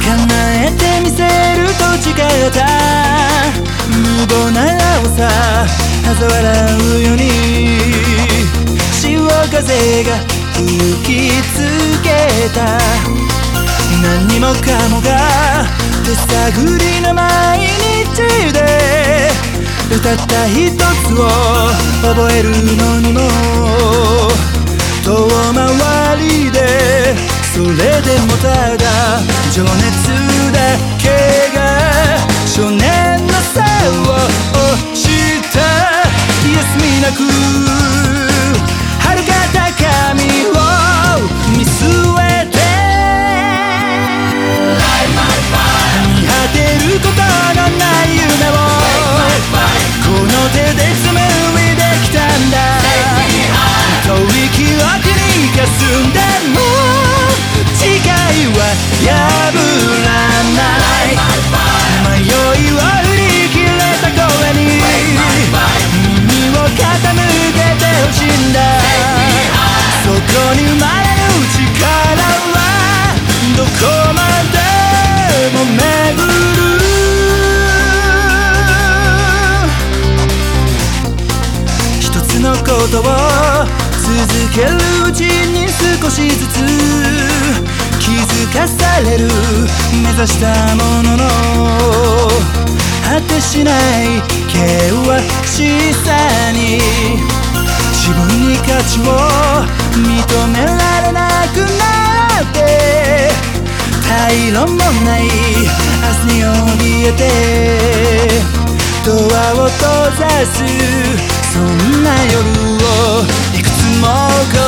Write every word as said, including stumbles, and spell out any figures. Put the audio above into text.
叶えてみせると誓った無謀な青さ嘲笑うように潮風が吹きつけた何もかもが手探りな毎日で歌った一つを覚えるのにも遠回りでそれでもただ情熱だけが少年の背を押した休みなく遥か高みを見据えて見果てることのない夢をこの手で紡いできたんだ遠い記憶に霞んでも誓いは破らない迷いを振り切れた声に耳を傾けてほしいんだそこに生まれる力はどこまでも巡る一つのことを続けるうちに少しずつ気づかされる目指したものの果てしない険しさに自分に価値を認められなくなって退路もない明日に怯えてドアを閉ざすそんな夜をいくつも